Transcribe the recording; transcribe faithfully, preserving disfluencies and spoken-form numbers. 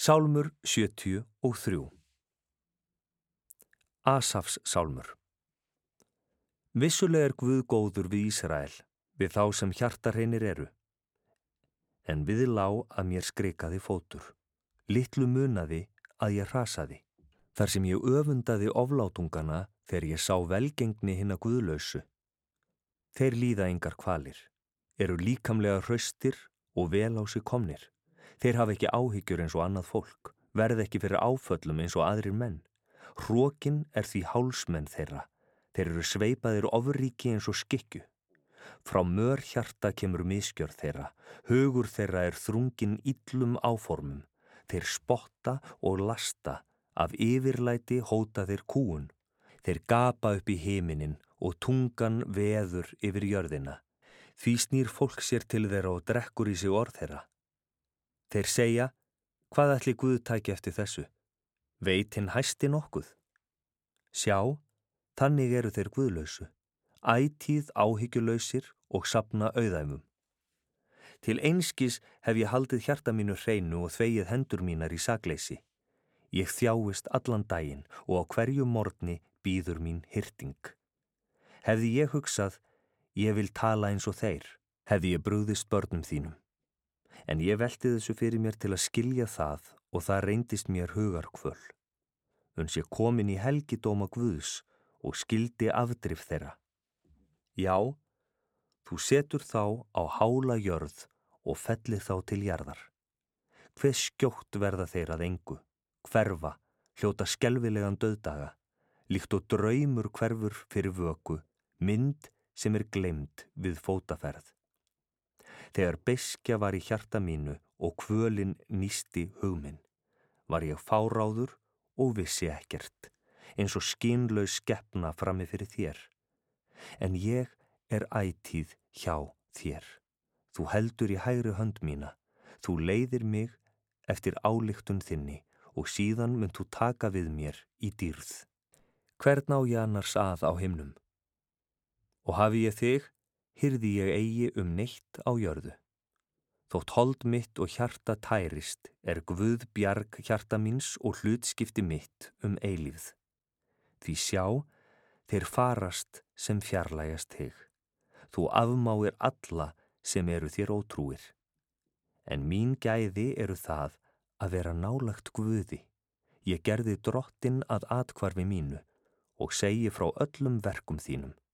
Sálmur sjötíu og þrjú. Asafs sálmur. Vissulega er Guð góður við Ísrael, við þá sem hjartarhreinir eru. En við lá að mér skrikaði fótur, litlu munaði að ég hrasaði, þar sem ég öfundaði oflátungana þegar ég sá velgengni hinna guðlausu. Þeir líða engar kvalir, eru líkamlega hraustir og vel á sig komnir. Þeir hafa ekki áhyggjur eins og annað fólk, verð ekki fyrir áföllum eins og aðrir menn. Hrokin er því hálsmenn þeirra, þeir eru sveipaðir ofríki eins og skikkju. Frá mör hjarta kemur misgjörð þeirra, hugur þeirra er þrunginn illum áformum. Þeir spotta og lasta, af yfirlæti hóta þeir kúun. Þeir gapa upp í himinin og tungan veður yfir jörðina. Því snýr fólk sér til þeirra og drekkur í sig orð þeirra. Þeir segja, hvað ætli Guð tæki eftir þessu? Veit hinn hæsti nokkuð? Sjá, þannig eru þeir guðlausu, ætíð áhyggjulausir og safna auðæfum. Til einskis hef ég haldið hjarta mínu hreinu og þvegið hendur mínar í sakleysi. Ég þjáist allan daginn og á hverju morgni bíður mín hirting. Hefði ég hugsað, ég vil tala eins og þeir, hefði ég brugðist börnum þínum. En ég velti þessu fyrir mér til að skilja það og það reyndist mér hugarkvöl. Uns ég komin í helgidóma Guðs og skildi afdrif þeirra. Já, þú setur þá á hála jörð og fellir þá til jarðar. Hve skjótt verða þeir að engu, hverfa, hljóta skelfilegan dauðdaga, líkt og draumur hverfur fyrir vöku, mynd sem er gleymd við fótaferð. Þegar beiskja var í hjarta mínu og kvölin nísti hug minn, var ég fáráður og vissi ekkert, eins og skynlaus skepna frammi fyrir þér. En ég er ætíð hjá þér. Þú heldur í hægri hönd mína, þú leiðir mig eftir ályktun þinni og síðan munt þú taka við mér í dýrð. Hvern á ég annars að á himnum? Og hafi ég þig, hirði ég eigi um neitt á jörðu. Þótt hold mitt og hjarta tærist er Guð bjarg hjarta míns og hlutskipti mitt um eilífð. Því sjá, þeir farast sem fjarlægast þig. Þú afmáir alla sem eru þér ótrúir. En mín gæði eru það að vera nálægt Guði. Ég gerði drottinn að athvarfi mínu og segi frá öllum verkum þínum.